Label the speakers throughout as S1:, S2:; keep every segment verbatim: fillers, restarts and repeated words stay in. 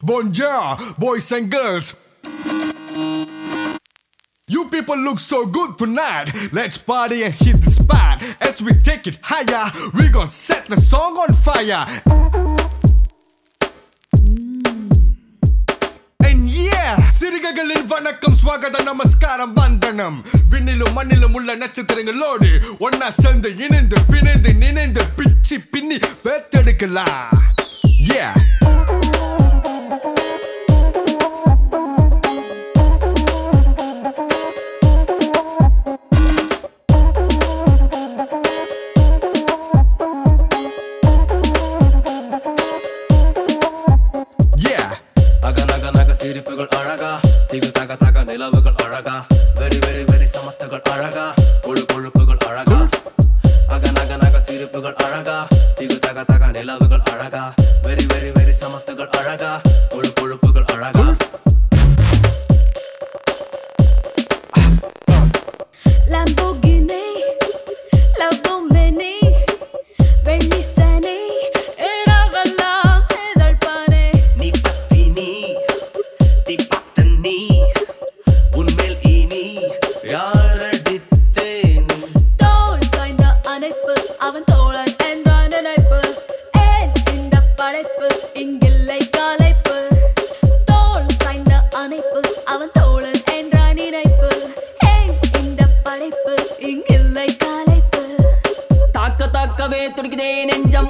S1: Bonjour, boys and girls. You people look so good tonight. Let's party and hit the spot. As we take it higher, we gon' set the song on fire. And yeah, சிறுகைகளில் வணக்கம் ஸ்வாகத நமஸ்காரம் வந்தனம். விண்ணிலும் மண்ணிலும் உள்ள நட்சத்திரங்களோடு ஒன்னா சேர்ந்து இணைந்து பிணைந்து நினைந்து பிச்சி பின்னி பேத்தெடுக்கலாம். Yeah.
S2: சிரிப்புகள் அழகா திகு தக தக நிலவுகள் அழகா வெரி வெரி வெரி சமத்துகள் அழகா கொழு கொழுப்புகள் அழகா அக நக நக சிரிப்புகள் அழகா திகு தக தக நிலவுகள் அழகா வெரி வெரி வெரி சமத்துகள் அழகா கொழு கொழுப்புகள் அழகா
S3: Lamborghini, Lamborghini, வெள்ளிசனி இரவெல்லாம் இதழ்பானே
S2: நீ பத்தினி நீ பத்தனி உன்மேல் இனி யாரடித்தேனி
S3: தோள் சாய்ந்த அணைப்பு அவன் தோழன் என்ற நினைப்பு ஏன் இந்த படைப்பு இங்கில்லை கலைப்பு தோள் சாய்ந்த அணைப்பு அவன் தோழன் என்ற நினைப்பு ஏன் இந்த படைப்பு இங்கில்லை கலைப்பு
S4: தாக்க தாக்கவே துடிக்குதே நெஞ்சம்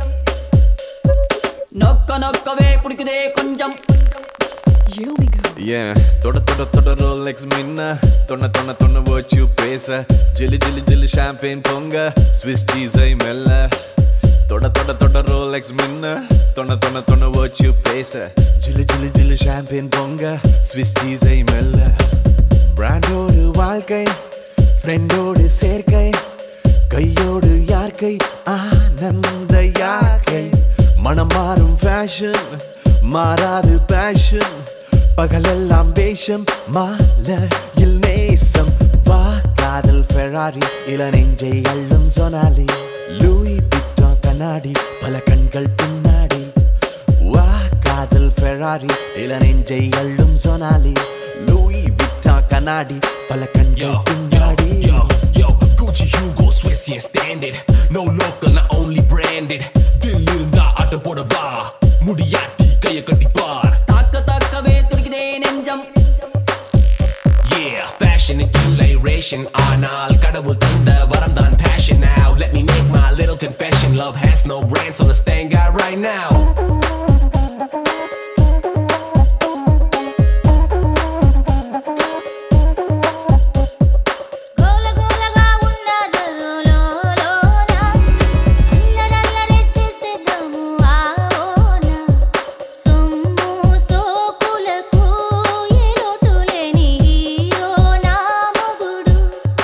S4: நோக்க நோக்கவே பிடிக்குதே கொஞ்சம்
S3: Here we go.
S5: Yeah, தொட தொட தொட ரோலெக்ஸ் மின்ன தொண்ண தொண்ண தொண்ண வச்சு பேச ஜிலி ஜிலி ஜிலி ஷாம்பேன் பொங்க ஸ்விஸ் சீஸை மெல்ல தொட தொட தொட ரோலெக்ஸ் மின்ன தொண்ண தொண்ண தொண்ண வச்சு பேச ஜிலி ஜிலி ஜிலி ஷாம்பேன் பொங்க ஸ்விஸ் சீஸை மெல்ல பிராண்டோடு வாழ்க்கை ஃப்ரெண்டோடு சேர்க்கை கையோடு யார்கை ஆனந்த யாக்கை மனம் மாறும் ஃபேஷன் மாறாது பேஷன் பகலெல்லாம் வேஷம் மாலையில் நேசம் வா காதல் ஃபெராரி இள நெஞ்சை அள்ளும் சொனாலி லூயி விட்டா கண்ணாடி பல கண்கள் பின்னாடி வா காதல் ஃபெராரி இள நெஞ்சை அள்ளும் சொனாலி லூயி விட்டா கண்ணாடி பல கண்கள் பின்னாடி
S6: Yo, yo, Gucci, Hugo, Swiss, yeah, standard. No local, not only branded. Dill இருந்தா ஆட்ட போடவா முடியாட்டி கைய கட்டி பார்.
S4: தாக்க தாக்கவே துடிக்குதே நெஞ்சம்
S6: Yeah, fashion இல்லை ration. ஆனால் கடவுள் தந்த வரம் தான் passion now. Let me make my little confession. Love has no brand, so let's thank God right now.
S3: గోల గోలగా ఉన్నది రోలోలోనా అల్లరల్లరి చేసేద్దాము ఆవోనా సొమ్ము సోకులకు ఏ లోటు లేని హీరో నా మొగుడు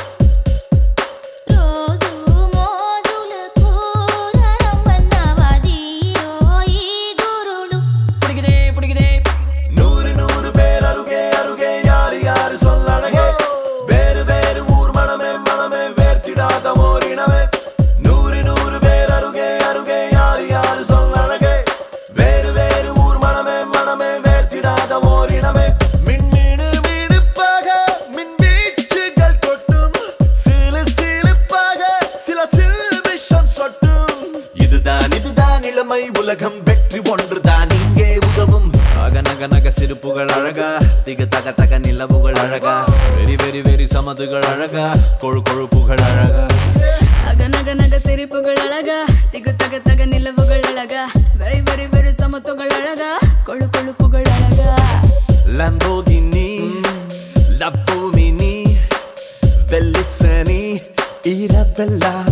S3: రోజు మోజులకు రమ్మన్నవా జీరో ఈ గురుడు
S4: பிடிக்குதே பிடிக்குதே
S5: நூறு நூறு பேர் அருகே அருகே யாரு யாரு சொல்லழகே வேறு வேறு ஊர் மனமே மனமே வேர்த்திடாத ஓரினமே நூறு நூறு பேர் அருகே அருகே யாரு யாரு சொல்லழகே வேறு வேறு ஊர் மனமே மனமே வேர்த்திடாத ஓரினமே மின்மீடு மீடுப்பாக மின் வீச்சுகள் கொட்டும் சிலு சிலுப்பாக சில சில்விஷம் சொட்டும் இதுதான் இதுதான் இளமை உலகம் வெற்றி ஒன்றுதான் இங்கே உதவும் அக நக நக சிரிப்புகள் அழகா திக தக தக நிலவுகள் அழகா வெரி வெரி வெரி சமதுகள் அழகா கொழு கொழுப்புகள் அழகா
S3: அகநக நக சிரிப்புகள் அழகா திகு தக தக நிலவுகள் அழகா வெரி வெரி வெரி சமத்துகள் அழகா கொழு கொழுப்புகள் அழகா
S5: Lamborghini Lamborghini Bellissani இரவெல்லாம்